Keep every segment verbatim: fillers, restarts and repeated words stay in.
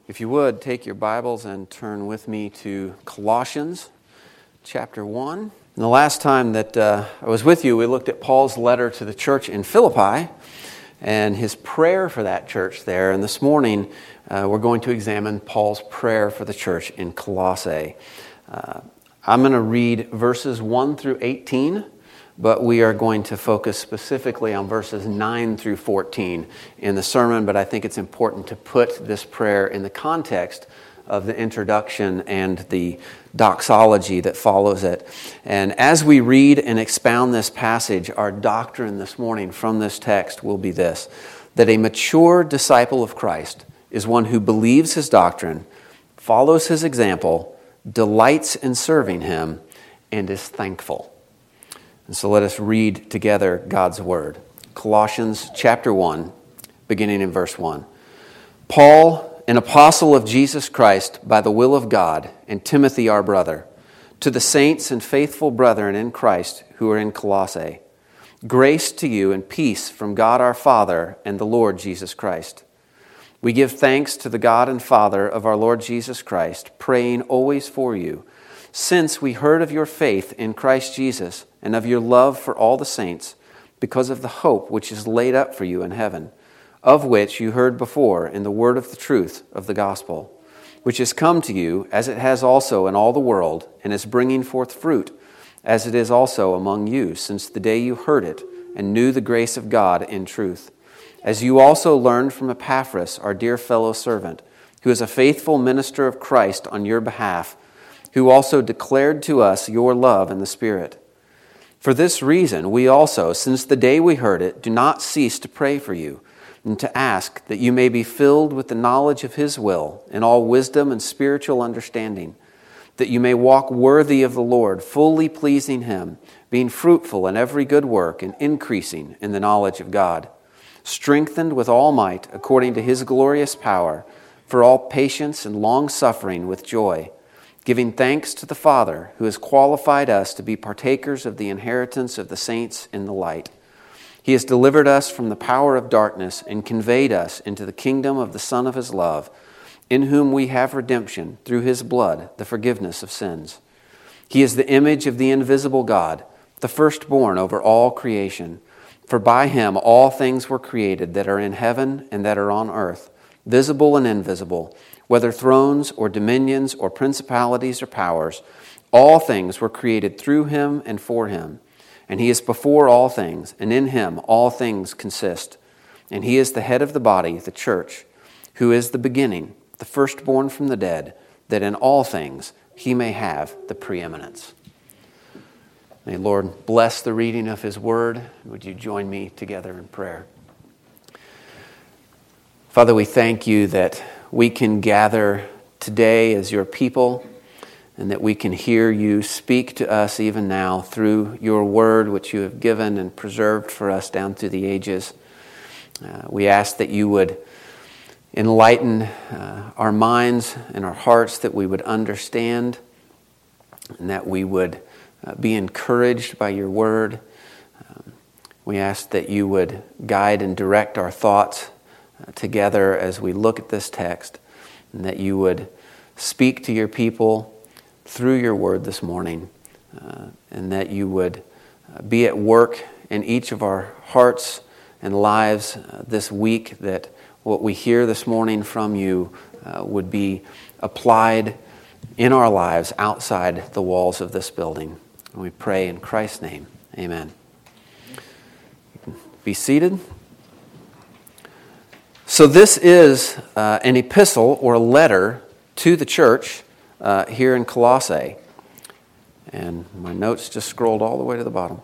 If you would, take your Bibles and turn with me to Colossians chapter one. And the last time that uh, I was with you, we looked at Paul's letter to the church in Philippi and his prayer for that church there. And this morning, uh, we're going to examine Paul's prayer for the church in Colossae. Uh, I'm going to read verses one through eighteen, but we are going to focus specifically on verses nine through fourteen in the sermon. But I think it's important to put this prayer in the context of the introduction and the doxology that follows it. And as we read and expound this passage, our doctrine this morning from this text will be this: that a mature disciple of Christ is one who believes his doctrine, follows his example, delights in serving him, and is thankful. And so let us read together God's word. Colossians chapter one, beginning in verse one. Paul, an apostle of Jesus Christ by the will of God, and Timothy our brother, to the saints and faithful brethren in Christ who are in Colossae, grace to you and peace from God our Father and the Lord Jesus Christ. We give thanks to the God and Father of our Lord Jesus Christ, praying always for you, since we heard of your faith in Christ Jesus and of your love for all the saints, because of the hope which is laid up for you in heaven, of which you heard before in the word of the truth of the gospel, which has come to you, as it has also in all the world, and is bringing forth fruit, as it is also among you, since the day you heard it and knew the grace of God in truth. As you also learned from Epaphras, our dear fellow servant, who is a faithful minister of Christ on your behalf, who also declared to us your love in the Spirit. For this reason, we also, since the day we heard it, do not cease to pray for you, and to ask that you may be filled with the knowledge of His will, in all wisdom and spiritual understanding, that you may walk worthy of the Lord, fully pleasing Him, being fruitful in every good work, and increasing in the knowledge of God, strengthened with all might, according to His glorious power, for all patience and long-suffering with joy, giving thanks to the Father who has qualified us to be partakers of the inheritance of the saints in the light. He has delivered us from the power of darkness and conveyed us into the kingdom of the Son of His love, in whom we have redemption through His blood, the forgiveness of sins. He is the image of the invisible God, the firstborn over all creation. For by Him all things were created that are in heaven and that are on earth, visible and invisible, whether thrones or dominions or principalities or powers. All things were created through Him and for Him. And He is before all things, and in Him all things consist. And He is the head of the body, the church, who is the beginning, the firstborn from the dead, that in all things He may have the preeminence. May Lord bless the reading of His word. Would you join me together in prayer? Father, we thank you that we can gather today as your people, and that we can hear you speak to us even now through your word, which you have given and preserved for us down through the ages. Uh, we ask that you would enlighten uh, our minds and our hearts, that we would understand, and that we would uh, be encouraged by your word. Um, we ask that you would guide and direct our thoughts uh, together as we look at this text, and that you would speak to your people through your word this morning, uh, and that you would uh, be at work in each of our hearts and lives uh, this week, that what we hear this morning from you uh, would be applied in our lives outside the walls of this building. And we pray in Christ's name. Amen. You can be seated. So this is uh, an epistle or a letter to the church uh, here in Colossae. And my notes just scrolled all the way to the bottom.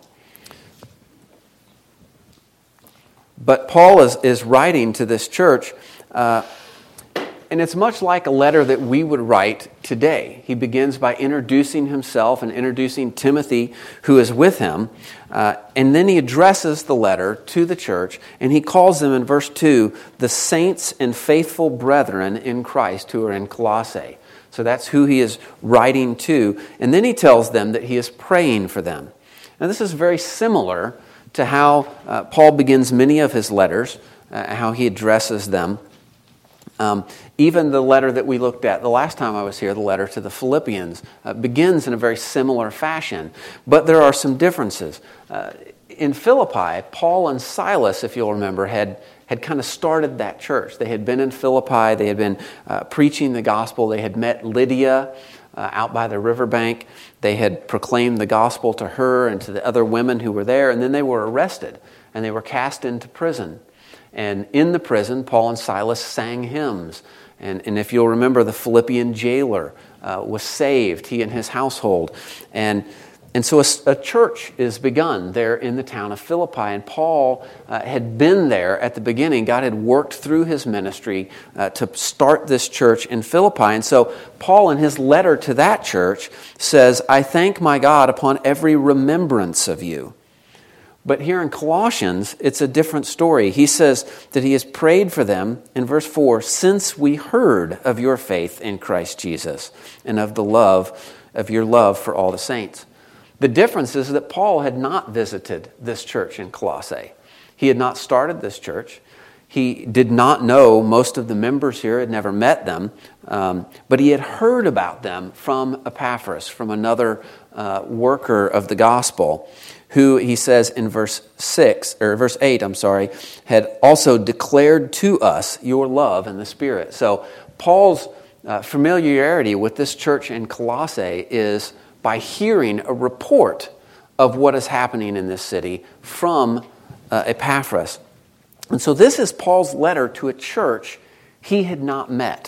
But Paul is, is writing to this church, uh, and it's much like a letter that we would write today. He begins by introducing himself and introducing Timothy, who is with him, uh, and then he addresses the letter to the church, and he calls them in verse two, the saints and faithful brethren in Christ who are in Colossae. So that's who he is writing to, and then he tells them that he is praying for them. Now this is very similar to how uh, Paul begins many of his letters, uh, how he addresses them. Um, even the letter that we looked at the last time I was here, the letter to the Philippians, uh, begins in a very similar fashion. But there are some differences. Uh, in Philippi, Paul and Silas, if you'll remember, had, had kind of started that church. They had been in Philippi. They had been uh, preaching the gospel. They had met Lydia uh, out by the riverbank. They had proclaimed the gospel to her and to the other women who were there. And then they were arrested and they were cast into prison. And in the prison, Paul and Silas sang hymns. And, and if you'll remember, the Philippian jailer uh, was saved, he and his household. And, and so a, a church is begun there in the town of Philippi. And Paul uh, had been there at the beginning. God had worked through his ministry uh, to start this church in Philippi. And so Paul, in his letter to that church, says, "I thank my God upon every remembrance of you." But here in Colossians, it's a different story. He says that he has prayed for them, in verse four, "since we heard of your faith in Christ Jesus and of the love of your love for all the saints." The difference is that Paul had not visited this church in Colossae. He had not started this church. He did not know most of the members here, had never met them, um, but he had heard about them from Epaphras, from another uh, worker of the gospel, who, he says in verse six, or verse eight, I'm sorry, had also declared to us your love in the Spirit. So Paul's uh, familiarity with this church in Colossae is by hearing a report of what is happening in this city from uh, Epaphras. And so this is Paul's letter to a church he had not met,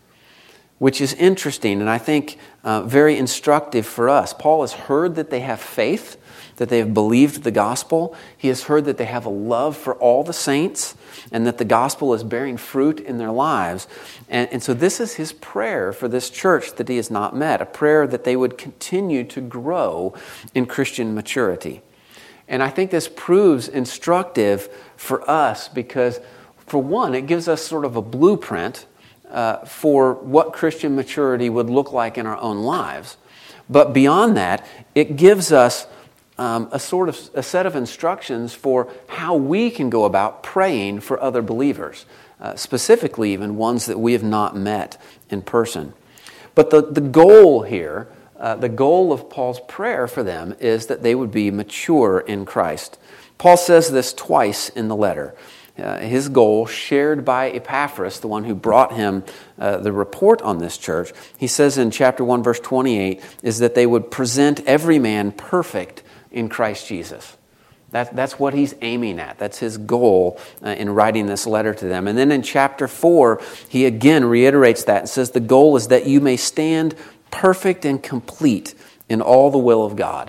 which is interesting and I think uh, very instructive for us. Paul has heard that they have faith, that they have believed the gospel. He has heard that they have a love for all the saints and that the gospel is bearing fruit in their lives. And, and so this is his prayer for this church that he has not met, a prayer that they would continue to grow in Christian maturity. And I think this proves instructive for us because, for one, it gives us sort of a blueprint uh, for what Christian maturity would look like in our own lives. But beyond that, it gives us Um, a sort of a set of instructions for how we can go about praying for other believers, uh, specifically even ones that we have not met in person. But the, the goal here, uh, the goal of Paul's prayer for them is that they would be mature in Christ. Paul says this twice in the letter. Uh, his goal, shared by Epaphras, the one who brought him uh, the report on this church, he says in chapter one, verse twenty-eight, is that they would present every man perfect in Christ Jesus. That, that's what he's aiming at. That's his goal uh, in writing this letter to them. And then in chapter four, he again reiterates that and says the goal is that you may stand perfect and complete in all the will of God.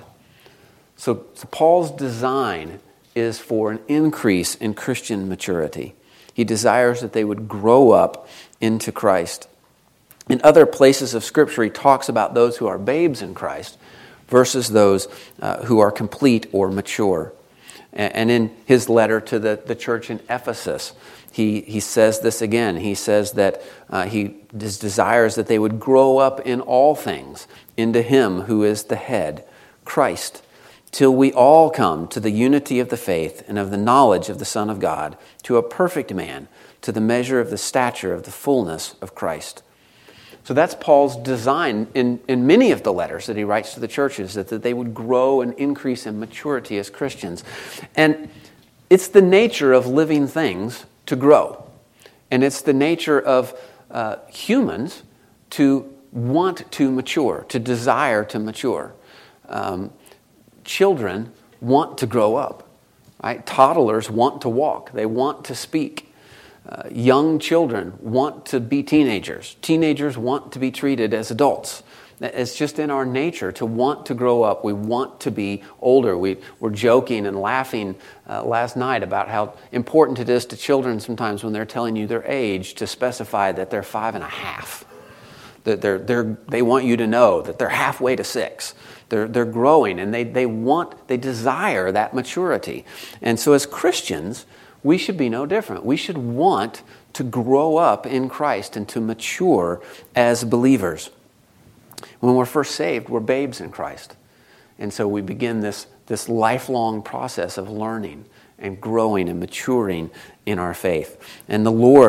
So, so Paul's design is for an increase in Christian maturity. He desires that they would grow up into Christ. In other places of Scripture, he talks about those who are babes in Christ versus those uh, who are complete or mature. And in his letter to the, the church in Ephesus, he, he says this again. He says that uh, he his desires that they would grow up in all things into him who is the head, Christ, till we all come to the unity of the faith and of the knowledge of the Son of God, to a perfect man, to the measure of the stature of the fullness of Christ. So that's Paul's design in, in many of the letters that he writes to the churches, that, that they would grow and increase in maturity as Christians. And it's the nature of living things to grow. And it's the nature of uh, humans to want to mature, to desire to mature. Um, children want to grow up. Right? Toddlers want to walk. They want to speak. Uh, young children want to be teenagers. Teenagers want to be treated as adults. It's just in our nature to want to grow up. We want to be older. We were joking and laughing uh, last night about how important it is to children sometimes when they're telling you their age to specify that they're five and a half. That they're, they're, they want you to know that they're halfway to six. They're, they're growing and they, they want, they desire that maturity. And so as Christians, we should be no different. We should want to grow up in Christ and to mature as believers. When we're first saved, we're babes in Christ. And so we begin this, this lifelong process of learning and growing and maturing in our faith. And the Lord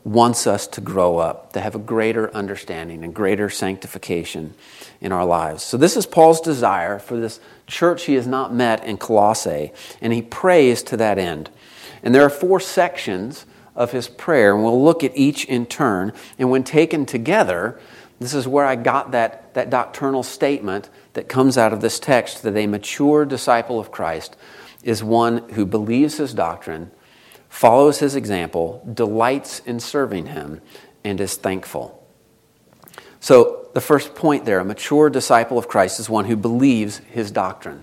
wants us to grow up, to have a greater understanding and greater sanctification in our lives. So this is Paul's desire for this church he has not met in Colossae, and he prays to that end. And there are four sections of his prayer, and we'll look at each in turn. And when taken together, this is where I got that, that doctrinal statement that comes out of this text, that a mature disciple of Christ is one who believes his doctrine, follows his example, delights in serving him, and is thankful. So the first point there, a mature disciple of Christ is one who believes his doctrine.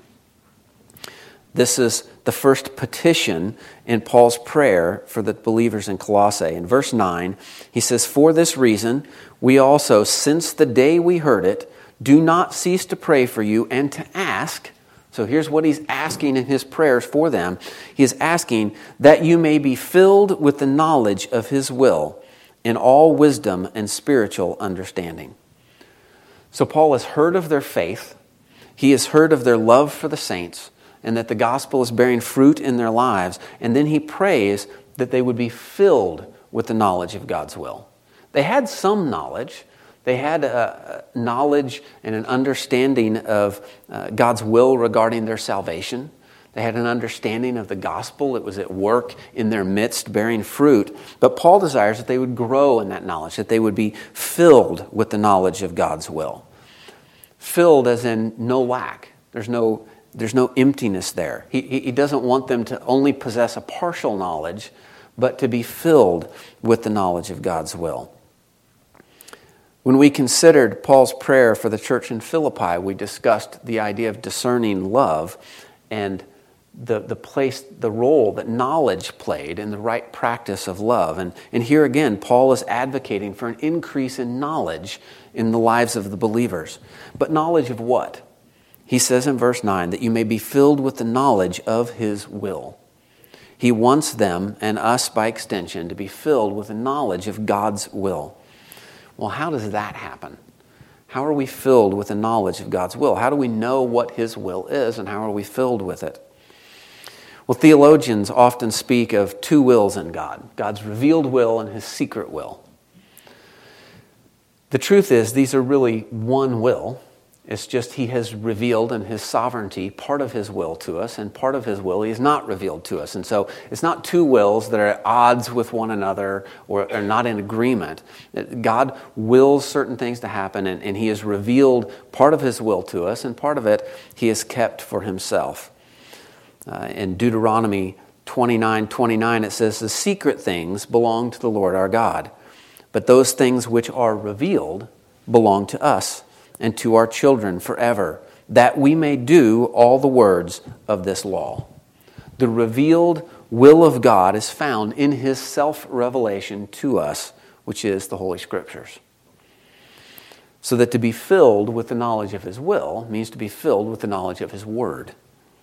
This is the first petition in Paul's prayer for the believers in Colossae. In verse nine, he says, "For this reason, we also, since the day we heard it, do not cease to pray for you and to ask." So here's what he's asking in his prayers for them. He is asking that you may be filled with the knowledge of his will in all wisdom and spiritual understanding. So Paul has heard of their faith. He has heard of their love for the saints and that the gospel is bearing fruit in their lives. And then he prays that they would be filled with the knowledge of God's will. They had some knowledge. They had a knowledge and an understanding of uh, God's will regarding their salvation. They had an understanding of the gospel. It was at work in their midst, bearing fruit. But Paul desires that they would grow in that knowledge, that they would be filled with the knowledge of God's will. Filled as in no lack. There's no, there's no emptiness there. He, he doesn't want them to only possess a partial knowledge, but to be filled with the knowledge of God's will. When we considered Paul's prayer for the church in Philippi, we discussed the idea of discerning love and the, the place, the role that knowledge played in the right practice of love. And, and here again, Paul is advocating for an increase in knowledge in the lives of the believers. But knowledge of what? He says in verse nine that you may be filled with the knowledge of his will. He wants them, and us by extension, to be filled with the knowledge of God's will. Well, how does that happen? How are we filled with the knowledge of God's will? How do we know what his will is, and how are we filled with it? Well, theologians often speak of two wills in God, God's revealed will and his secret will. The truth is, these are really one will. It's just he has revealed in his sovereignty part of his will to us, and part of his will he has not revealed to us. And so it's not two wills that are at odds with one another or are not in agreement. God wills certain things to happen, and, and he has revealed part of his will to us, and part of it he has kept for himself. Uh, in Deuteronomy twenty-nine twenty-nine, it says, "The secret things belong to the Lord our God, but those things which are revealed belong to us and to our children forever, that we may do all the words of this law." The revealed will of God is found in his self-revelation to us, which is the Holy Scriptures. So that to be filled with the knowledge of his will means to be filled with the knowledge of his word.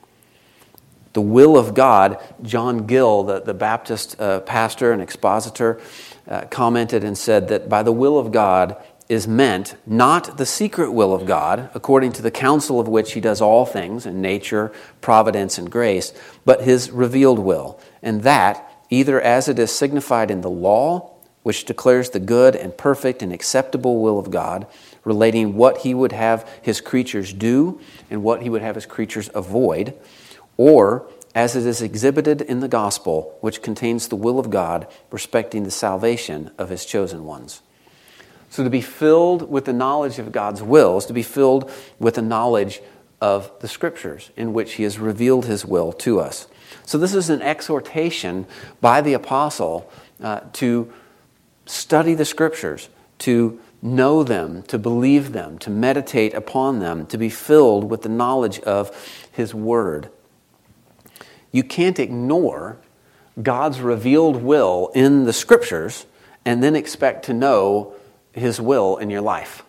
The will of God, John Gill, the, the Baptist uh, pastor and expositor, uh, commented and said that by the will of God is meant not the secret will of God, according to the counsel of which he does all things in nature, providence, and grace, but his revealed will, and that, either as it is signified in the law, which declares the good and perfect and acceptable will of God, relating what he would have his creatures do and what he would have his creatures avoid, or as it is exhibited in the gospel, which contains the will of God respecting the salvation of his chosen ones. So to be filled with the knowledge of God's will is to be filled with the knowledge of the Scriptures in which he has revealed his will to us. So this is an exhortation by the apostle uh, to study the Scriptures, to know them, to believe them, to meditate upon them, to be filled with the knowledge of his word. You can't ignore God's revealed will in the Scriptures and then expect to know his will in your life.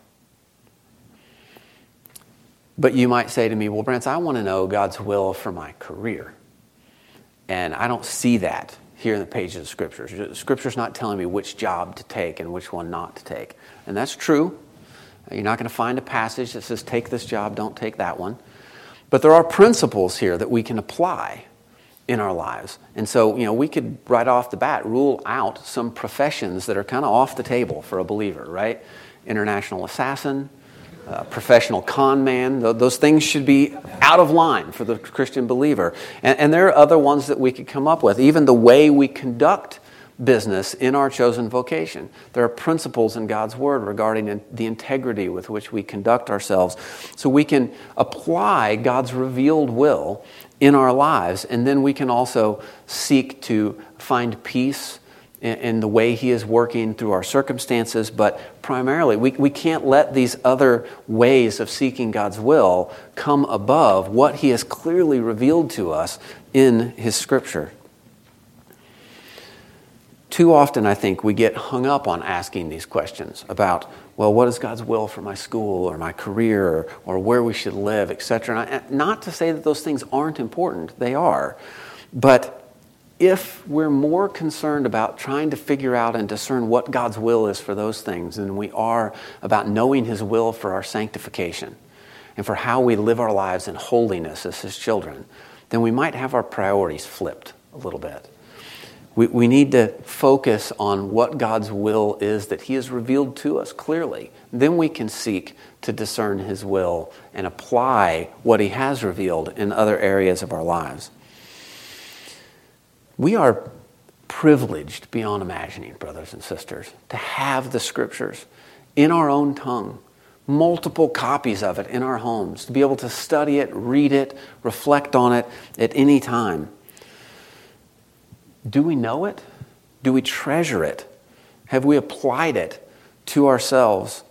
But you might say to me, well, Brent, I want to know God's will for my career. And I don't see that here in the pages of Scriptures. The Scripture's not telling me which job to take and which one not to take. And that's true. You're not going to find a passage that says, take this job, don't take that one. But there are principles here that we can apply in our lives. And so, you know, we could right off the bat rule out some professions that are kind of off the table for a believer, right? International assassin, uh, professional con man, th- those things should be out of line for the Christian believer. And, and there are other ones that we could come up with. Even the way we conduct business in our chosen vocation. There are principles in God's Word regarding in, the integrity with which we conduct ourselves, so we can apply God's revealed will in our lives, and then we can also seek to find peace in, in the way He is working through our circumstances. But primarily, we, we can't let these other ways of seeking God's will come above what He has clearly revealed to us in His Scripture. Too often, I think, we get hung up on asking these questions about, well, what is God's will for my school or my career or, or where we should live, et cetera. And not to say that those things aren't important. They are. But if we're more concerned about trying to figure out and discern what God's will is for those things than we are about knowing His will for our sanctification and for how we live our lives in holiness as His children, then we might have our priorities flipped a little bit. We, we need to focus on what God's will is that He has revealed to us clearly. Then we can seek to discern His will and apply what He has revealed in other areas of our lives. We are privileged beyond imagining, brothers and sisters, to have the Scriptures in our own tongue, multiple copies of it in our homes, to be able to study it, read it, reflect on it at any time. Do we know it? Do we treasure it? Have we applied it to ourselves?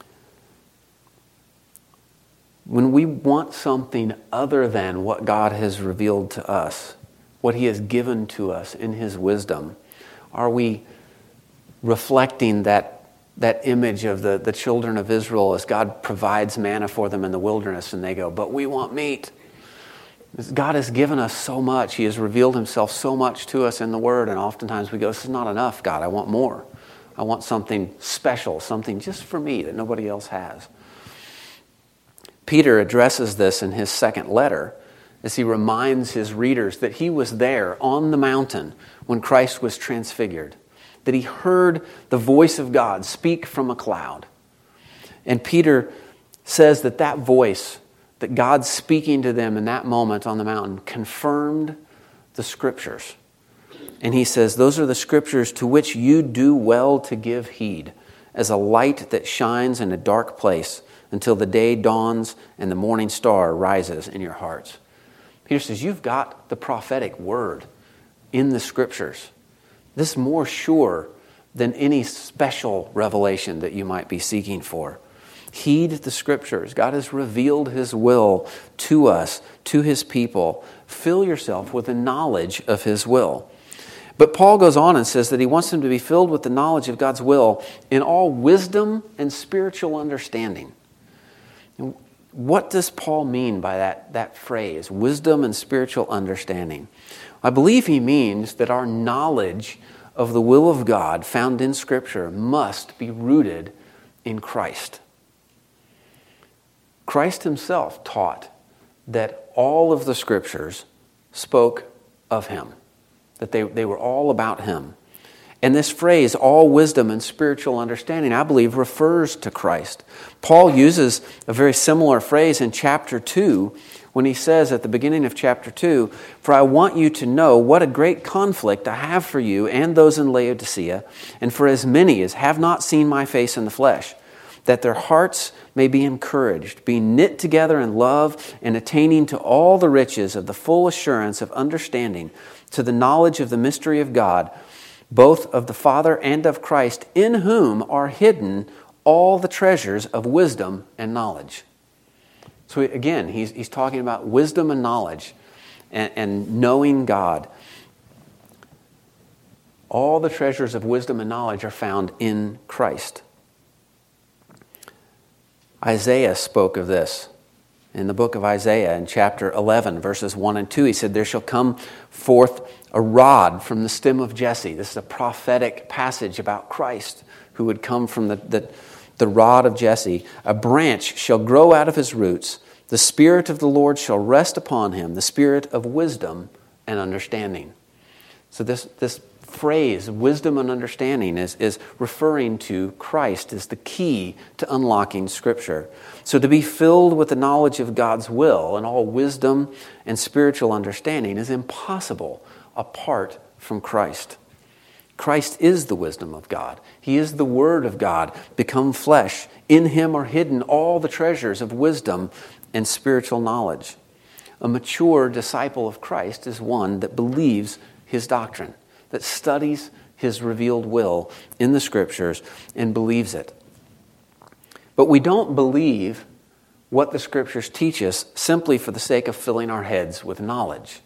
When we want something other than what God has revealed to us, what He has given to us in His wisdom, are we reflecting that, that image of the, the children of Israel as God provides manna for them in the wilderness and they go, but we want meat? God has given us so much. He has revealed Himself so much to us in the Word, and oftentimes we go, this is not enough, God. I want more. I want something special, something just for me that nobody else has. Peter addresses this in his second letter as he reminds his readers that he was there on the mountain when Christ was transfigured, that he heard the voice of God speak from a cloud. And Peter says that that voice, that God speaking to them in that moment on the mountain, confirmed the Scriptures. And he says, those are the Scriptures to which you do well to give heed, as a light that shines in a dark place until the day dawns and the morning star rises in your hearts. Peter says, you've got the prophetic word in the Scriptures. This is more sure than any special revelation that you might be seeking for. Heed the Scriptures. God has revealed His will to us, to His people. Fill yourself with the knowledge of His will. But Paul goes on and says that he wants them to be filled with the knowledge of God's will in all wisdom and spiritual understanding. What does Paul mean by that, that phrase, wisdom and spiritual understanding? I believe he means that our knowledge of the will of God found in Scripture must be rooted in Christ. Christ Himself taught that all of the Scriptures spoke of Him, that they, they were all about Him. And this phrase, all wisdom and spiritual understanding, I believe refers to Christ. Paul uses a very similar phrase in chapter two when he says at the beginning of chapter two, for I want you to know what a great conflict I have for you and those in Laodicea, and for as many as have not seen my face in the flesh, that their hearts may be encouraged, being knit together in love and attaining to all the riches of the full assurance of understanding, to the knowledge of the mystery of God, both of the Father and of Christ, in whom are hidden all the treasures of wisdom and knowledge. So again, he's, he's talking about wisdom and knowledge and, and knowing God. All the treasures of wisdom and knowledge are found in Christ. Isaiah spoke of this in the book of Isaiah in chapter eleven, verses one and two. He said, there shall come forth a rod from the stem of Jesse. This is a prophetic passage about Christ who would come from the, the, the rod of Jesse. A branch shall grow out of his roots. The Spirit of the Lord shall rest upon him, the Spirit of wisdom and understanding. So this, this phrase, wisdom and understanding, is, is referring to Christ as the key to unlocking Scripture. So to be filled with the knowledge of God's will and all wisdom and spiritual understanding is impossible apart from Christ. Christ is the wisdom of God. He is the Word of God become flesh. In Him are hidden all the treasures of wisdom and spiritual knowledge. A mature disciple of Christ is one that believes His doctrine, that studies His revealed will in the Scriptures and believes it. But we don't believe what the Scriptures teach us simply for the sake of filling our heads with knowledge.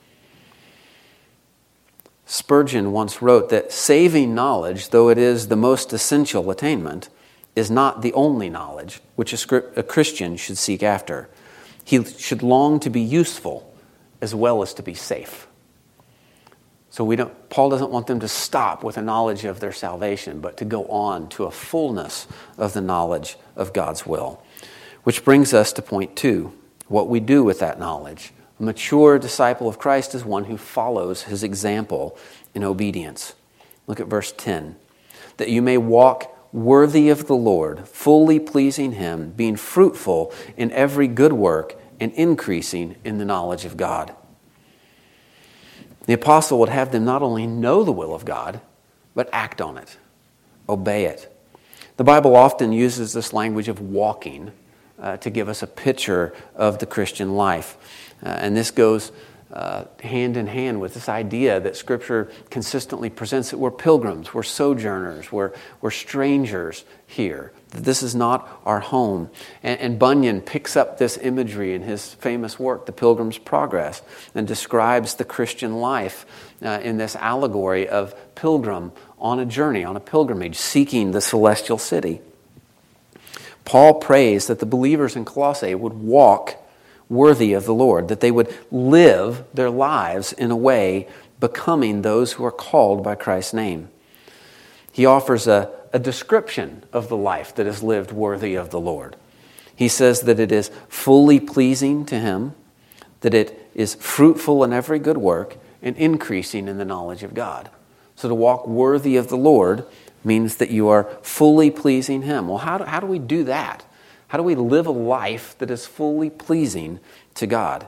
Spurgeon once wrote that saving knowledge, though it is the most essential attainment, is not the only knowledge which a Christian should seek after. He should long to be useful as well as to be safe. So we don't, Paul doesn't want them to stop with a knowledge of their salvation, but to go on to a fullness of the knowledge of God's will. Which brings us to point two, what we do with that knowledge. A mature disciple of Christ is one who follows His example in obedience. Look at verse ten. That you may walk worthy of the Lord, fully pleasing Him, being fruitful in every good work and increasing in the knowledge of God. The apostle would have them not only know the will of God, but act on it, obey it. The Bible often uses this language of walking uh, to give us a picture of the Christian life. Uh, and this goes uh, hand in hand with this idea that Scripture consistently presents that we're pilgrims, we're sojourners, we're, we're strangers here. That this is not our home. And, and Bunyan picks up this imagery in his famous work, The Pilgrim's Progress, and describes the Christian life uh, in this allegory of pilgrim on a journey, on a pilgrimage, seeking the celestial city. Paul prays that the believers in Colossae would walk worthy of the Lord, that they would live their lives in a way becoming those who are called by Christ's name. He offers a, a description of the life that is lived worthy of the Lord. He says that it is fully pleasing to Him, that it is fruitful in every good work, and increasing in the knowledge of God. So to walk worthy of the Lord means that you are fully pleasing Him. Well, how do, how do we do that? How do we live a life that is fully pleasing to God?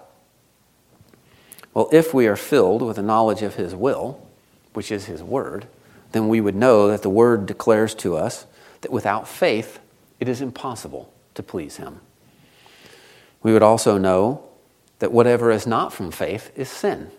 Well, if we are filled with a knowledge of His will, which is His Word, then we would know that the Word declares to us that without faith, it is impossible to please Him. We would also know that whatever is not from faith is sin.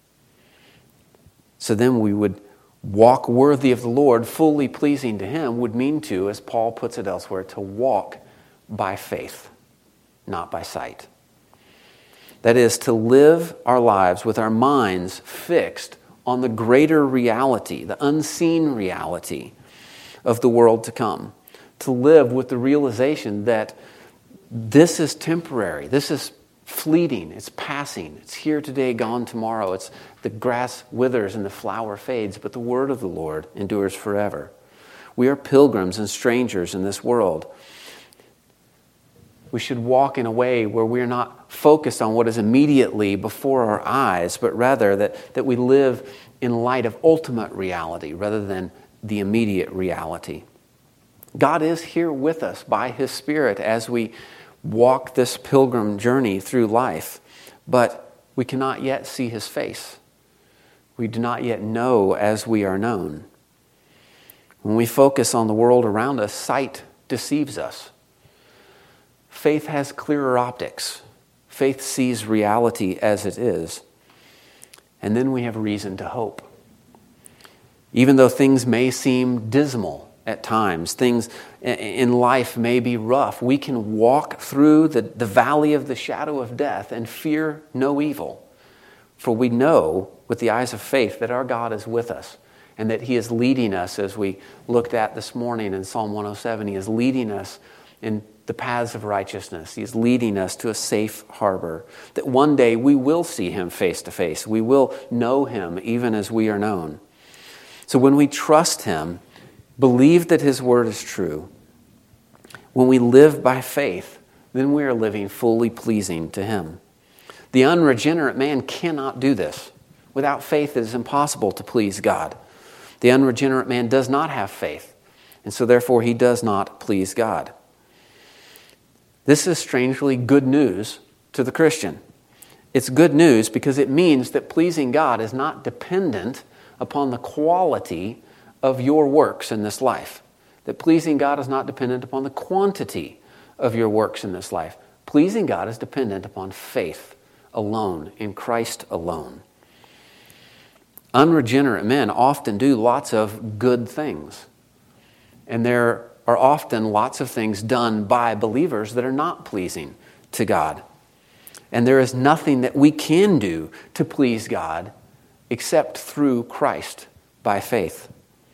So then we would walk worthy of the Lord, fully pleasing to Him, would mean to, as Paul puts it elsewhere, to walk by faith, not by sight. That is, to live our lives with our minds fixed on the greater reality, the unseen reality of the world to come. To live with the realization that this is temporary, this is fleeting, it's passing, it's here today, gone tomorrow. It's the grass withers and the flower fades, but the word of the Lord endures forever. We are pilgrims and strangers in this world. We should walk in a way where we're not focused on what is immediately before our eyes, but rather that, that we live in light of ultimate reality rather than the immediate reality. God is here with us by His Spirit as we walk this pilgrim journey through life, but we cannot yet see His face. We do not yet know as we are known. When we focus on the world around us, sight deceives us. Faith has clearer optics. Faith sees reality as it is. And then we have reason to hope. Even though things may seem dismal at times, things in life may be rough, we can walk through the, the valley of the shadow of death and fear no evil. For we know with the eyes of faith that our God is with us and that He is leading us, as we looked at this morning in Psalm one oh seven, He is leading us in the paths of righteousness. He is leading us to a safe harbor, that one day we will see Him face to face. We will know Him even as we are known. So when we trust Him, believe that His word is true, when we live by faith, then we are living fully pleasing to Him. The unregenerate man cannot do this. Without faith, it is impossible to please God. The unregenerate man does not have faith, and so therefore he does not please God. This is strangely good news to the Christian. It's good news because it means that pleasing God is not dependent upon the quality of your works in this life. That pleasing God is not dependent upon the quantity of your works in this life. Pleasing God is dependent upon faith alone, in Christ alone. Unregenerate men often do lots of good things. And there are often lots of things done by believers that are not pleasing to God. And there is nothing that we can do to please God except through Christ by faith.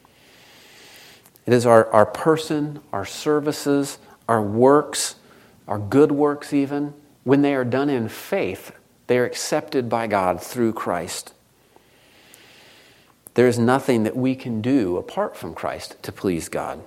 It is our, our person, our services, our works, our good works even, when they are done in faith, they are accepted by God through Christ. There is nothing that we can do apart from Christ to please God.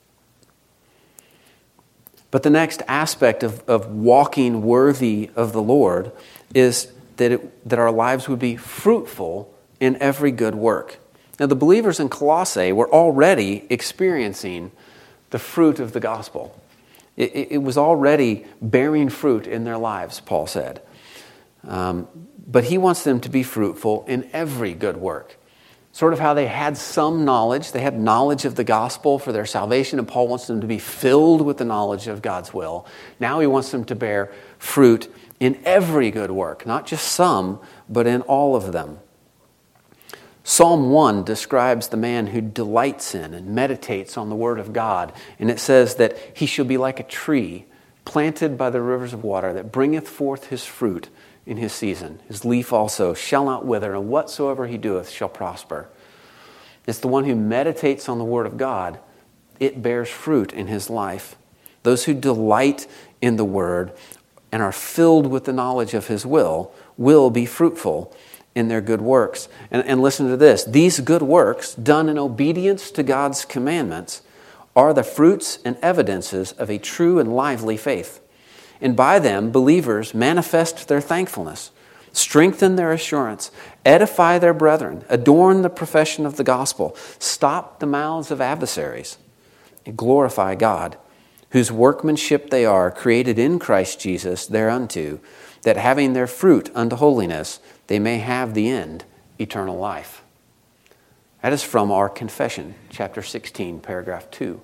But the next aspect of, of walking worthy of the Lord is that, it, that our lives would be fruitful in every good work. Now, the believers in Colossae were already experiencing the fruit of the gospel. It, it, it was already bearing fruit in their lives, Paul said. Um, but he wants them to be fruitful in every good work. Sort of how they had some knowledge. They had knowledge of the gospel for their salvation, and Paul wants them to be filled with the knowledge of God's will. Now he wants them to bear fruit in every good work, not just some, but in all of them. Psalm one describes the man who delights in and meditates on the word of God, and it says that he shall be like a tree planted by the rivers of water that bringeth forth his fruit in his season. His leaf also shall not wither, and whatsoever he doeth shall prosper. It's the one who meditates on the word of God. It bears fruit in his life. Those who delight in the word and are filled with the knowledge of his will will be fruitful in their good works. And, and listen to this. These good works, done in obedience to God's commandments, are the fruits and evidences of a true and lively faith. And by them, believers manifest their thankfulness, strengthen their assurance, edify their brethren, adorn the profession of the gospel, stop the mouths of adversaries, and glorify God, whose workmanship they are, created in Christ Jesus thereunto, that having their fruit unto holiness, they may have the end, eternal life. That is from our confession, chapter sixteen, paragraph two.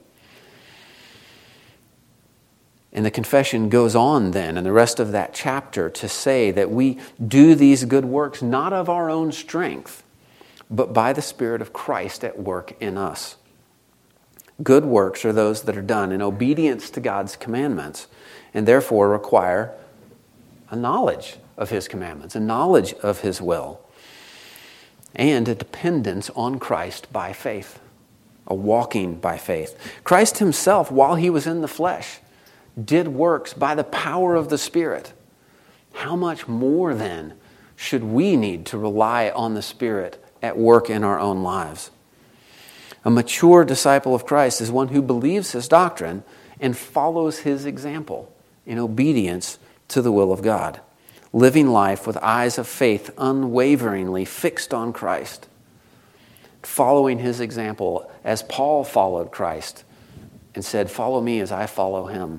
And the confession goes on then in the rest of that chapter to say that we do these good works not of our own strength, but by the Spirit of Christ at work in us. Good works are those that are done in obedience to God's commandments and therefore require a knowledge of His commandments, a knowledge of His will, and a dependence on Christ by faith, a walking by faith. Christ Himself, while He was in the flesh, did works by the power of the Spirit. How much more then should we need to rely on the Spirit at work in our own lives? A mature disciple of Christ is one who believes His doctrine and follows His example in obedience to the will of God, living life with eyes of faith unwaveringly fixed on Christ, following His example as Paul followed Christ and said, "Follow me as I follow Him."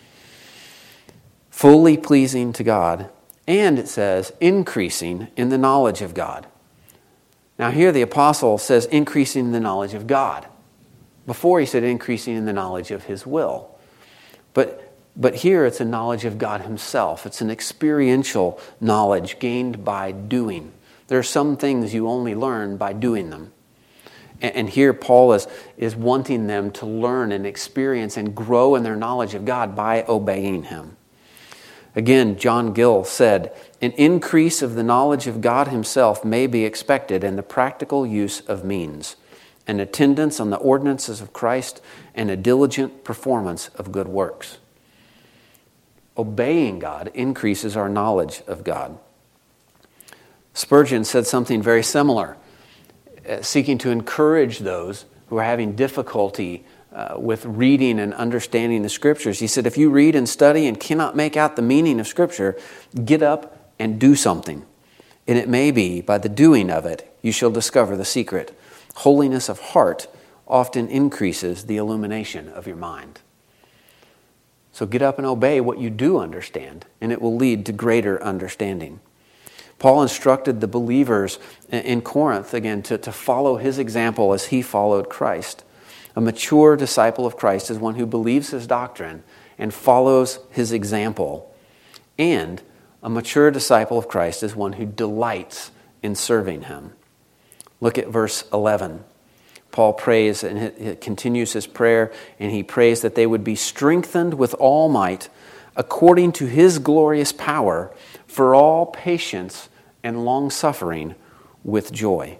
Fully pleasing to God, and it says, increasing in the knowledge of God. Now here the apostle says increasing in the knowledge of God. Before he said increasing in the knowledge of His will. But, but here it's a knowledge of God Himself. It's an experiential knowledge gained by doing. There are some things you only learn by doing them. And, and here Paul is, is wanting them to learn and experience and grow in their knowledge of God by obeying Him. Again, John Gill said, "An increase of the knowledge of God Himself may be expected in the practical use of means, an attendance on the ordinances of Christ, and a diligent performance of good works." Obeying God increases our knowledge of God. Spurgeon said something very similar, uh, seeking to encourage those who are having difficulty Uh, with reading and understanding the Scriptures. He said, if you read and study and cannot make out the meaning of Scripture, get up and do something. And it may be by the doing of it you shall discover the secret. Holiness of heart often increases the illumination of your mind. So get up and obey what you do understand, and it will lead to greater understanding. Paul instructed the believers in Corinth, again, to, to follow his example as he followed Christ. A mature disciple of Christ is one who believes his doctrine and follows his example. And a mature disciple of Christ is one who delights in serving him. Look at verse eleven. Paul prays and it continues his prayer, and he prays that they would be strengthened with all might according to his glorious power for all patience and long-suffering with joy.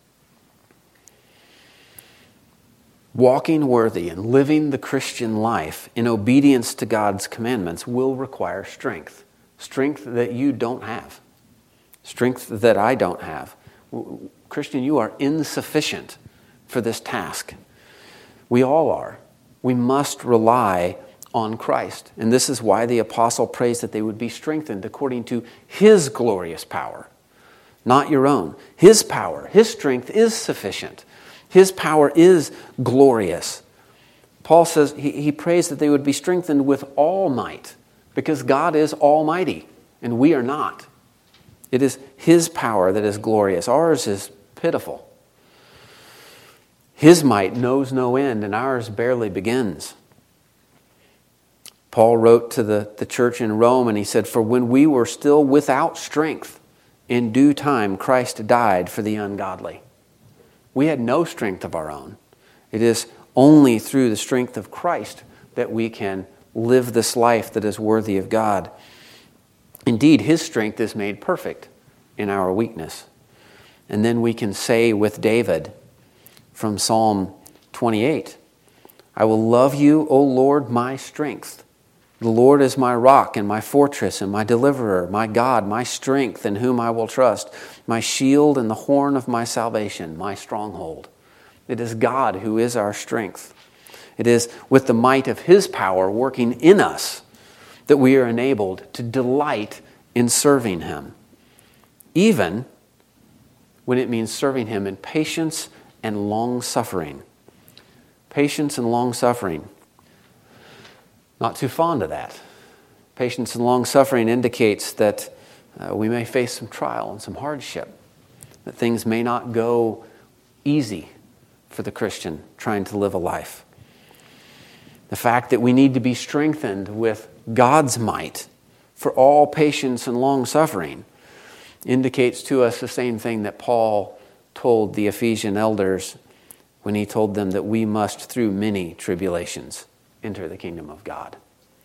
Walking worthy and living the Christian life in obedience to God's commandments will require strength. Strength that you don't have. Strength that I don't have. Christian, you are insufficient for this task. We all are. We must rely on Christ. And this is why the apostle prays that they would be strengthened according to his glorious power, not your own. His power, his strength is sufficient. His power is glorious. Paul says he, he prays that they would be strengthened with all might, because God is almighty and we are not. It is his power that is glorious. Ours is pitiful. His might knows no end and ours barely begins. Paul wrote to the, the church in Rome and he said, "For when we were still without strength, in due time Christ died for the ungodly." We had no strength of our own. It is only through the strength of Christ that we can live this life that is worthy of God. Indeed, his strength is made perfect in our weakness. And then we can say with David from Psalm twenty-eight, "I will love you, O Lord, my strength. The Lord is my rock and my fortress and my deliverer, my God, my strength in whom I will trust, my shield and the horn of my salvation, my stronghold." It is God who is our strength. It is with the might of his power working in us that we are enabled to delight in serving him, even when it means serving him in patience and long-suffering. Patience and long-suffering. Not too fond of that. Patience and long-suffering indicates that uh, we may face some trial and some hardship, that things may not go easy for the Christian trying to live a life. The fact that we need to be strengthened with God's might for all patience and long-suffering indicates to us the same thing that Paul told the Ephesian elders when he told them that we must, through many tribulations, enter the kingdom of God.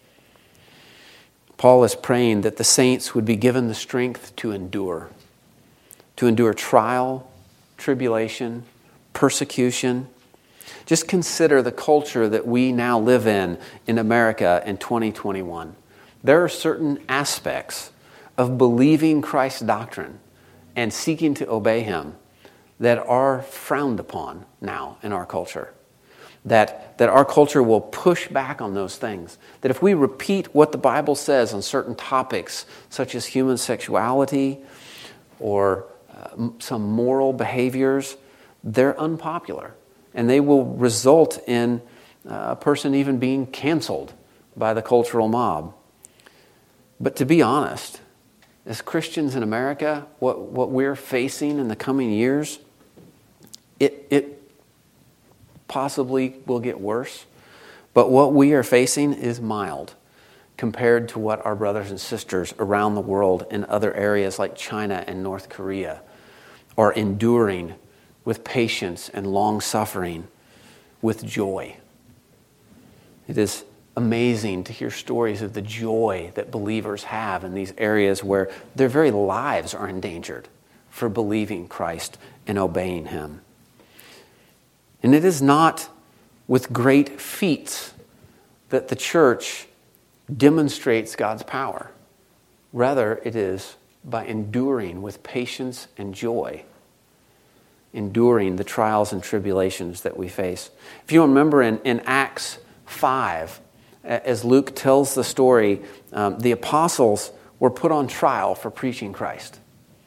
Paul is praying that the saints would be given the strength to endure, to endure trial, tribulation, persecution. Just consider the culture that we now live in in America in twenty twenty-one. There are certain aspects of believing Christ's doctrine and seeking to obey him that are frowned upon now in our culture. That, that our culture will push back on those things. That if we repeat what the Bible says on certain topics, such as human sexuality or uh, some moral behaviors, they're unpopular. And they will result in uh, a person even being canceled by the cultural mob. But to be honest, as Christians in America, what, what we're facing in the coming years, it, it possibly will get worse. But what we are facing is mild compared to what our brothers and sisters around the world in other areas like China and North Korea are enduring with patience and long-suffering, with joy. It is amazing to hear stories of the joy that believers have in these areas where their very lives are endangered for believing Christ and obeying him. And it is not with great feats that the church demonstrates God's power. Rather, it is by enduring with patience and joy, enduring the trials and tribulations that we face. If you remember in, in Acts five, as Luke tells the story, um, the apostles were put on trial for preaching Christ.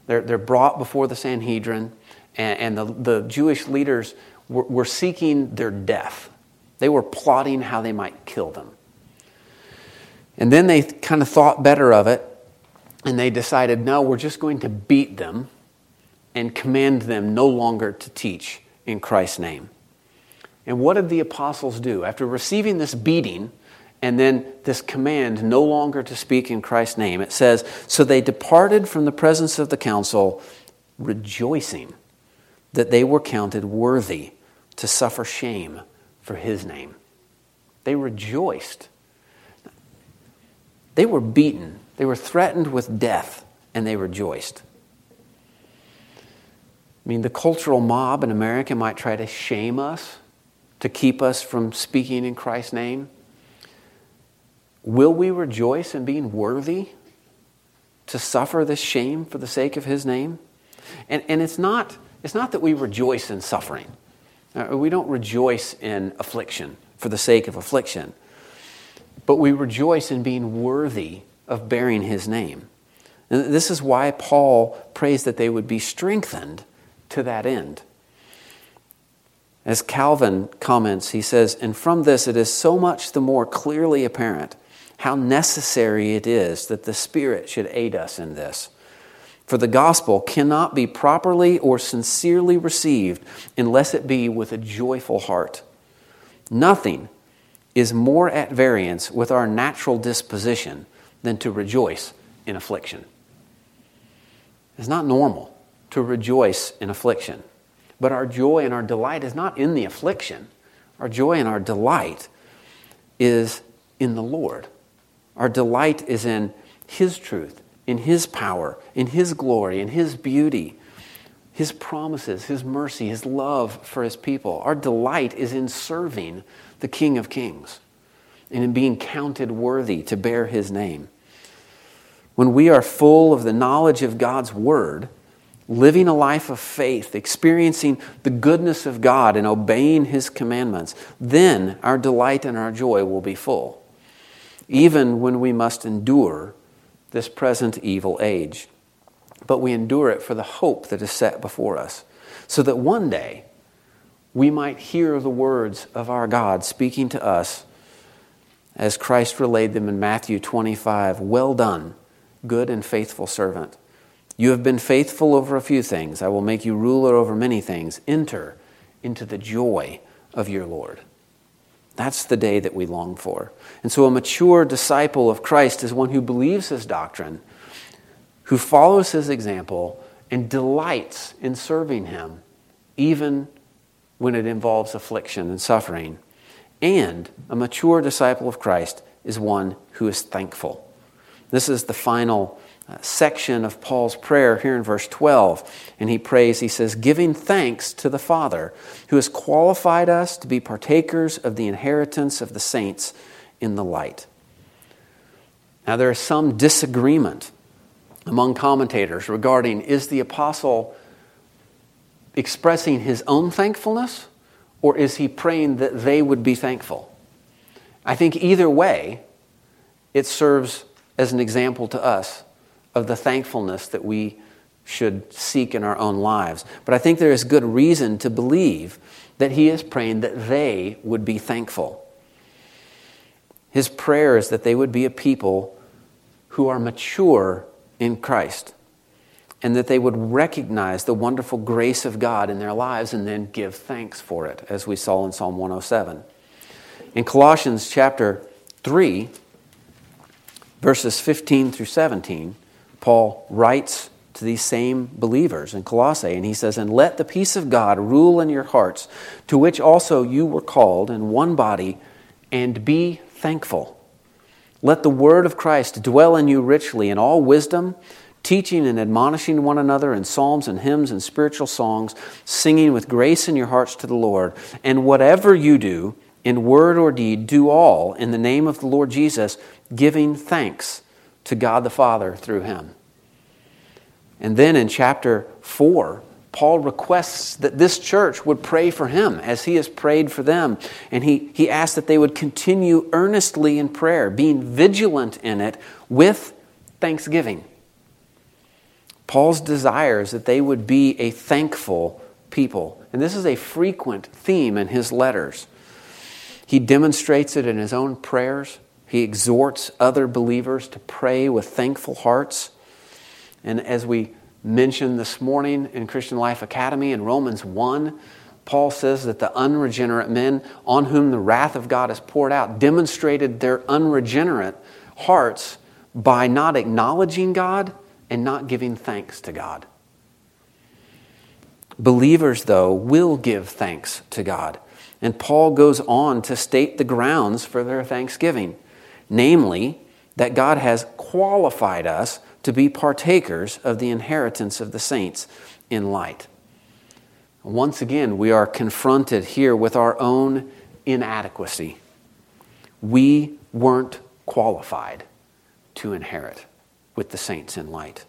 They're, they're brought before the Sanhedrin, and, and the, the Jewish leaders were, were seeking their death. They were plotting how they might kill them. And then they kind of thought better of it, and they decided, no, we're just going to beat them and command them no longer to teach in Christ's name. And what did the apostles do? After receiving this beating and then this command no longer to speak in Christ's name, it says, so they departed from the presence of the council, rejoicing that they were counted worthy to suffer shame for his name. They rejoiced. They were beaten. They were threatened with death, and they rejoiced. I mean, the cultural mob in America might try to shame us, to keep us from speaking in Christ's name. Will we rejoice in being worthy to suffer this shame for the sake of his name? And, and it's not, it's not that we rejoice in suffering. Uh, we don't rejoice in affliction for the sake of affliction. But we rejoice in being worthy of bearing his name. And this is why Paul prays that they would be strengthened to that end. As Calvin comments, he says, and from this it is so much the more clearly apparent how necessary it is that the Spirit should aid us in this. For the gospel cannot be properly or sincerely received unless it be with a joyful heart. Nothing is more at variance with our natural disposition than to rejoice in affliction. It's not normal to rejoice in affliction. But our joy and our delight is not in the affliction. Our joy and our delight is in the Lord. Our delight is in his truth, in his power, in his glory, in his beauty, his promises, his mercy, his love for his people. Our delight is in serving the King of Kings and in being counted worthy to bear his name. When we are full of the knowledge of God's word, living a life of faith, experiencing the goodness of God and obeying his commandments, then our delight and our joy will be full, even when we must endure this present evil age. But we endure it for the hope that is set before us, so that one day we might hear the words of our God speaking to us as Christ relayed them in Matthew twenty-five, well done, good and faithful servant. You have been faithful over a few things. I will make you ruler over many things. Enter into the joy of your Lord. That's the day that we long for. And so a mature disciple of Christ is one who believes his doctrine, who follows his example, and delights in serving him, even when it involves affliction and suffering. And a mature disciple of Christ is one who is thankful. This is the final Uh, section of Paul's prayer here in verse twelve. And he prays, he says, giving thanks to the Father who has qualified us to be partakers of the inheritance of the saints in the light. Now there is some disagreement among commentators regarding, is the apostle expressing his own thankfulness, or is he praying that they would be thankful? I think either way, it serves as an example to us of the thankfulness that we should seek in our own lives. But I think there is good reason to believe that he is praying that they would be thankful. His prayer is that they would be a people who are mature in Christ, and that they would recognize the wonderful grace of God in their lives and then give thanks for it, as we saw in Psalm one oh seven. In Colossians chapter three, verses fifteen through seventeen, Paul writes to these same believers in Colossae, and he says, and let the peace of God rule in your hearts, to which also you were called in one body, and be thankful. Let the word of Christ dwell in you richly in all wisdom, teaching and admonishing one another in psalms and hymns and spiritual songs, singing with grace in your hearts to the Lord. And whatever you do, in word or deed, do all in the name of the Lord Jesus, giving thanks to God the Father through him. And then in chapter four, Paul requests that this church would pray for him as he has prayed for them. And he, he asks that they would continue earnestly in prayer, being vigilant in it with thanksgiving. Paul's desire is that they would be a thankful people. And this is a frequent theme in his letters. He demonstrates it in his own prayers. He exhorts other believers to pray with thankful hearts. And as we mentioned this morning in Christian Life Academy in Romans one, Paul says that the unregenerate men on whom the wrath of God is poured out demonstrated their unregenerate hearts by not acknowledging God and not giving thanks to God. Believers, though, will give thanks to God. And Paul goes on to state the grounds for their thanksgiving, namely, that God has qualified us to be partakers of the inheritance of the saints in light. Once again, we are confronted here with our own inadequacy. We weren't qualified to inherit with the saints in light.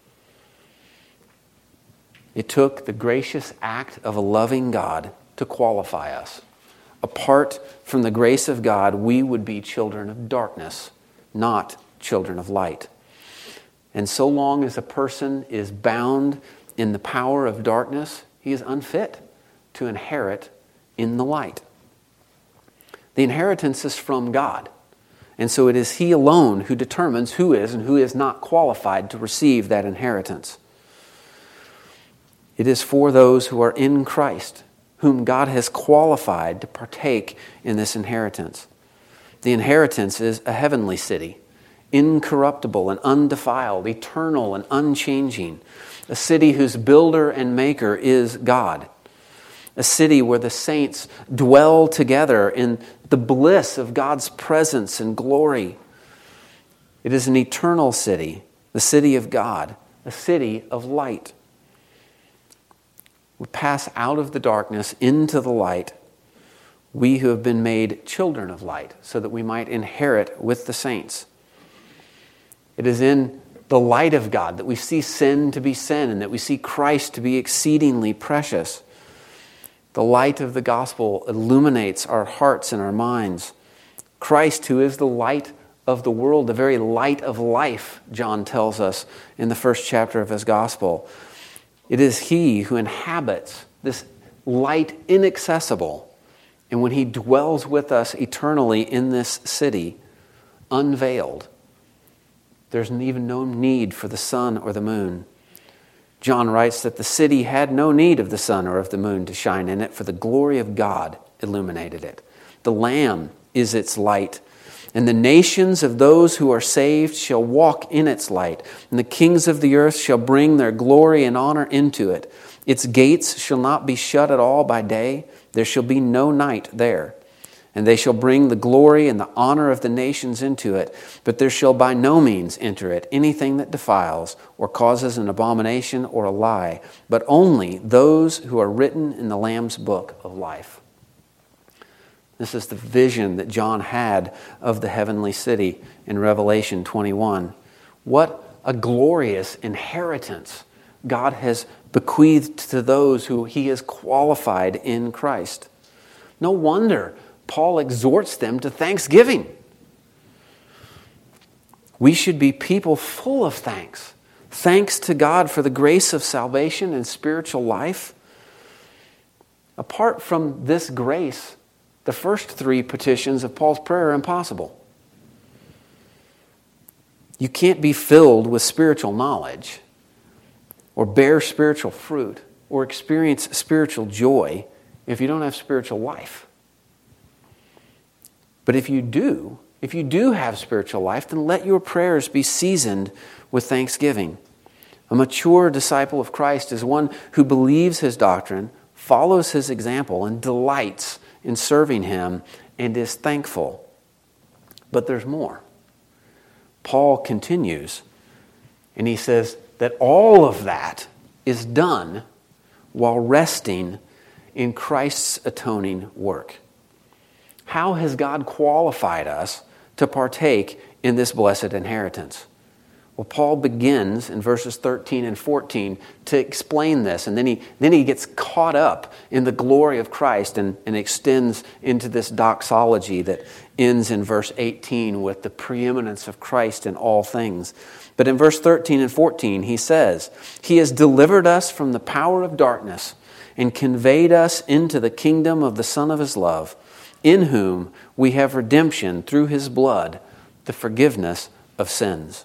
It took the gracious act of a loving God to qualify us. Apart from the grace of God, we would be children of darkness, not children of light. And so long as a person is bound in the power of darkness, he is unfit to inherit in the light. The inheritance is from God. And so it is He alone who determines who is and who is not qualified to receive that inheritance. It is for those who are in Christ, whom God has qualified to partake in this inheritance. The inheritance is a heavenly city, incorruptible and undefiled, eternal and unchanging. A city whose builder and maker is God. A city where the saints dwell together in the bliss of God's presence and glory. It is an eternal city, the city of God, a city of light. We pass out of the darkness into the light, we who have been made children of light, so that we might inherit with the saints. It is in the light of God that we see sin to be sin and that we see Christ to be exceedingly precious. The light of the gospel illuminates our hearts and our minds. Christ, who is the light of the world, the very light of life, John tells us in the first chapter of his gospel. It is He who inhabits this light inaccessible. And when He dwells with us eternally in this city, unveiled, there's even no need for the sun or the moon. John writes that the city had no need of the sun or of the moon to shine in it, for the glory of God illuminated it. The Lamb is its light, and the nations of those who are saved shall walk in its light, and the kings of the earth shall bring their glory and honor into it. Its gates shall not be shut at all by day, there shall be no night there. And they shall bring the glory and the honor of the nations into it, but there shall by no means enter it anything that defiles or causes an abomination or a lie, but only those who are written in the Lamb's book of life. This is the vision that John had of the heavenly city in Revelation twenty-one. What a glorious inheritance God has bequeathed to those who He has qualified in Christ. No wonder Paul exhorts them to thanksgiving. We should be people full of thanks. Thanks to God for the grace of salvation and spiritual life. Apart from this grace, the first three petitions of Paul's prayer are impossible. You can't be filled with spiritual knowledge or bear spiritual fruit or experience spiritual joy if you don't have spiritual life. But if you do, if you do have spiritual life, then let your prayers be seasoned with thanksgiving. A mature disciple of Christ is one who believes His doctrine, follows His example, and delights in serving Him and is thankful. But there's more. Paul continues, and he says that all of that is done while resting in Christ's atoning work. How has God qualified us to partake in this blessed inheritance? Well, Paul begins in verses thirteen and fourteen to explain this, and then he then he gets caught up in the glory of Christ and, and extends into this doxology that ends in verse eighteen with the preeminence of Christ in all things. But in verse thirteen and fourteen, he says, "He has delivered us from the power of darkness and conveyed us into the kingdom of the Son of His love, in whom we have redemption through His blood, the forgiveness of sins."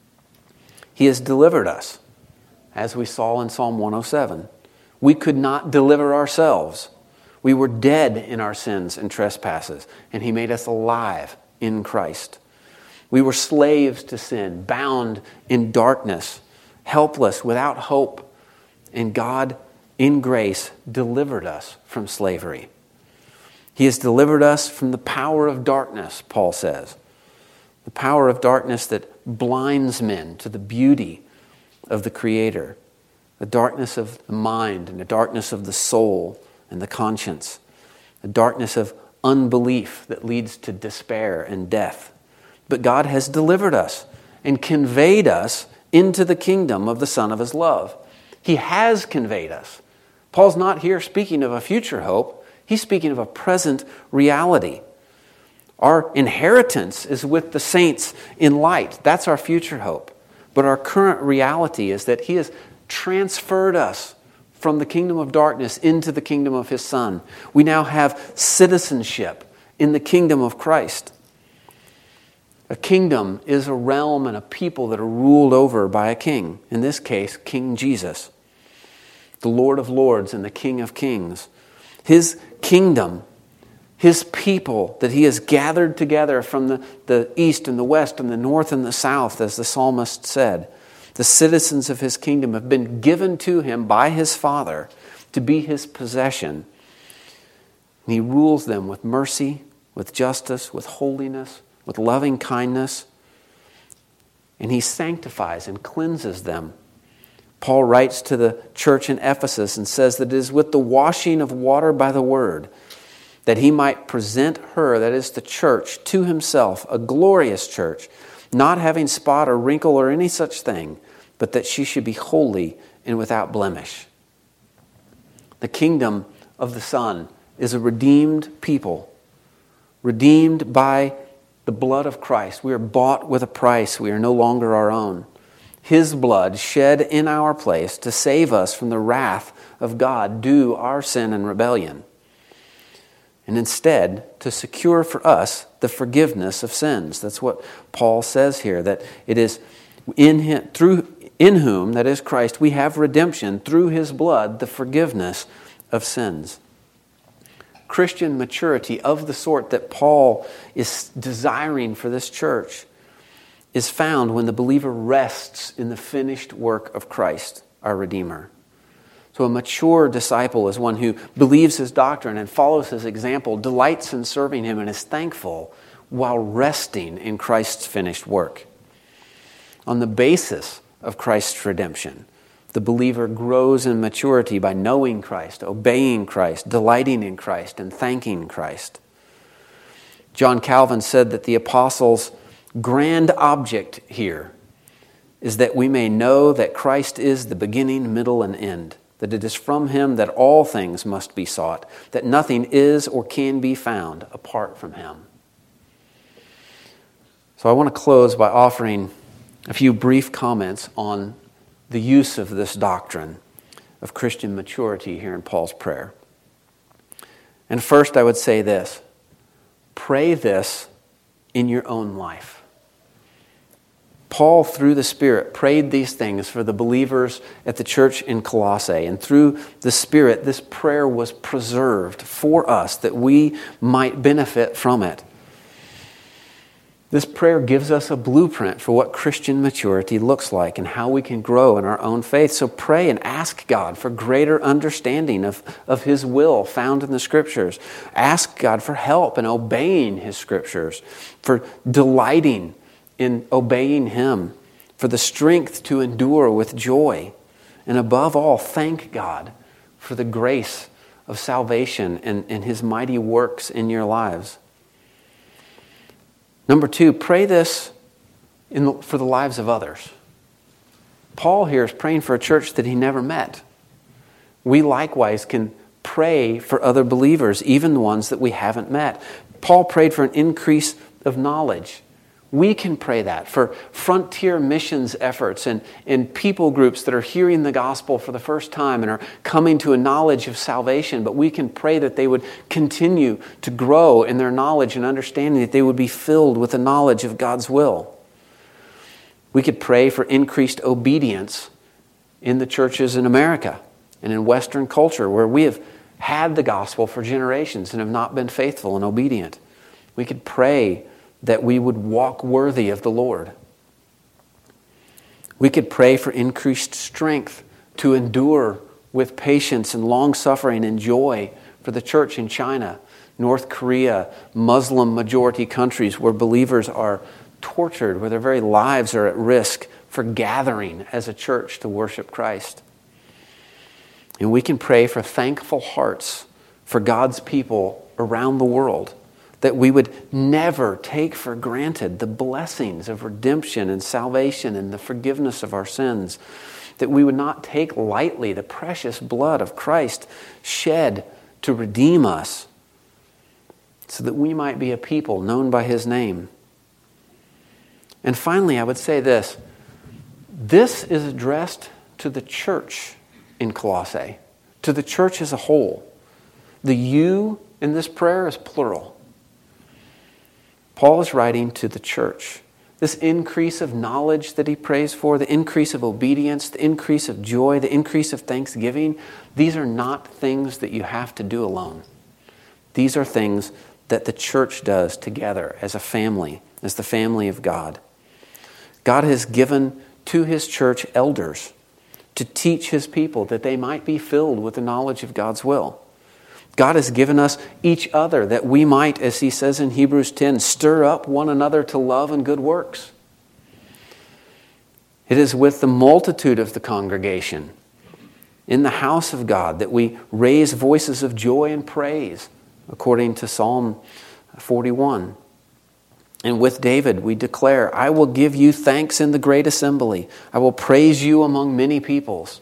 He has delivered us, as we saw in Psalm one oh seven. We could not deliver ourselves. We were dead in our sins and trespasses, and He made us alive in Christ. We were slaves to sin, bound in darkness, helpless, without hope, and God, in grace, delivered us from slavery. He has delivered us from the power of darkness, Paul says. The power of darkness that blinds men to the beauty of the Creator. The darkness of the mind and the darkness of the soul and the conscience. The darkness of unbelief that leads to despair and death. But God has delivered us and conveyed us into the kingdom of the Son of His love. He has conveyed us. Paul's not here speaking of a future hope. He's speaking of a present reality. Our inheritance is with the saints in light. That's our future hope. But our current reality is that He has transferred us from the kingdom of darkness into the kingdom of His Son. We now have citizenship in the kingdom of Christ. A kingdom is a realm and a people that are ruled over by a king. In this case, King Jesus, the Lord of lords and the King of kings. His kingdom, His people that He has gathered together from the, the east and the west and the north and the south, as the psalmist said. The citizens of His kingdom have been given to Him by His Father to be His possession. And He rules them with mercy, with justice, with holiness, with loving kindness. And He sanctifies and cleanses them. Paul writes to the church in Ephesus and says that it is with the washing of water by the word that He might present her, that is the church, to Himself, a glorious church, not having spot or wrinkle or any such thing, but that she should be holy and without blemish. The kingdom of the Son is a redeemed people, redeemed by the blood of Christ. We are bought with a price. We are no longer our own. His blood shed in our place to save us from the wrath of God due our sin and rebellion. And instead, to secure for us the forgiveness of sins. That's what Paul says here, that it is in him, through in whom, that is Christ, we have redemption through His blood, the forgiveness of sins. Christian maturity of the sort that Paul is desiring for this church is found when the believer rests in the finished work of Christ, our Redeemer. So a mature disciple is one who believes His doctrine and follows His example, delights in serving Him, and is thankful while resting in Christ's finished work. On the basis of Christ's redemption, the believer grows in maturity by knowing Christ, obeying Christ, delighting in Christ, and thanking Christ. John Calvin said that the apostles' grand object here is that we may know that Christ is the beginning, middle, and end, that it is from Him that all things must be sought, that nothing is or can be found apart from Him. So I want to close by offering a few brief comments on the use of this doctrine of Christian maturity here in Paul's prayer. And first I would say this: pray this in your own life. Paul, through the Spirit, prayed these things for the believers at the church in Colossae. And through the Spirit, this prayer was preserved for us that we might benefit from it. This prayer gives us a blueprint for what Christian maturity looks like and how we can grow in our own faith. So pray and ask God for greater understanding of, of His will found in the Scriptures. Ask God for help in obeying His Scriptures, for delighting in obeying Him, for the strength to endure with joy. And above all, thank God for the grace of salvation and, and His mighty works in your lives. Number two, pray this in the, for the lives of others. Paul here is praying for a church that he never met. We likewise can pray for other believers, even the ones that we haven't met. Paul prayed for an increase of knowledge. We can pray that for frontier missions efforts and, and people groups that are hearing the gospel for the first time and are coming to a knowledge of salvation. But we can pray that they would continue to grow in their knowledge and understanding, that they would be filled with the knowledge of God's will. We could pray for increased obedience in the churches in America and in Western culture, where we have had the gospel for generations and have not been faithful and obedient. We could pray that we would walk worthy of the Lord. We could pray for increased strength to endure with patience and long-suffering and joy for the church in China, North Korea, Muslim majority countries where believers are tortured, where their very lives are at risk for gathering as a church to worship Christ. And we can pray for thankful hearts for God's people around the world, that we would never take for granted the blessings of redemption and salvation and the forgiveness of our sins, that we would not take lightly the precious blood of Christ shed to redeem us, so that we might be a people known by His name. And finally, I would say this. This is addressed to the church in Colossae, to the church as a whole. The you in this prayer is plural. Paul is writing to the church. This increase of knowledge that he prays for, the increase of obedience, the increase of joy, the increase of thanksgiving, these are not things that you have to do alone. These are things that the church does together as a family, as the family of God. God has given to His church elders to teach His people that they might be filled with the knowledge of God's will. God has given us each other that we might, as He says in Hebrews ten, stir up one another to love and good works. It is with the multitude of the congregation in the house of God that we raise voices of joy and praise, according to Psalm forty-one. And with David, we declare, I will give you thanks in the great assembly. I will praise you among many peoples.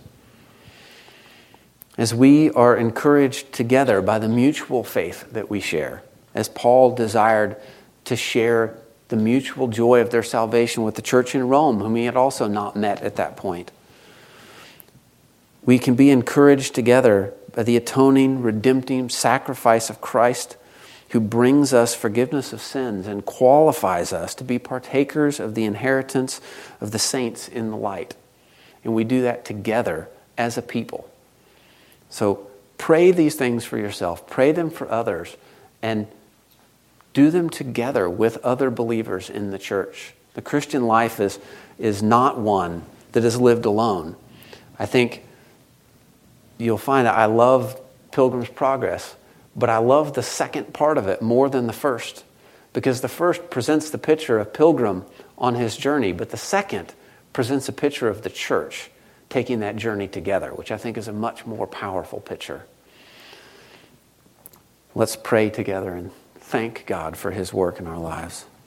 As we are encouraged together by the mutual faith that we share, as Paul desired to share the mutual joy of their salvation with the church in Rome, whom he had also not met at that point. We can be encouraged together by the atoning, redemptive sacrifice of Christ, who brings us forgiveness of sins and qualifies us to be partakers of the inheritance of the saints in the light. And we do that together as a people. So pray these things for yourself, pray them for others, and do them together with other believers in the church. The Christian life is, is not one that is lived alone. I think you'll find that I love Pilgrim's Progress, but I love the second part of it more than the first, because the first presents the picture of Pilgrim on his journey, but the second presents a picture of the church taking that journey together, which I think is a much more powerful picture. Let's pray together and thank God for His work in our lives.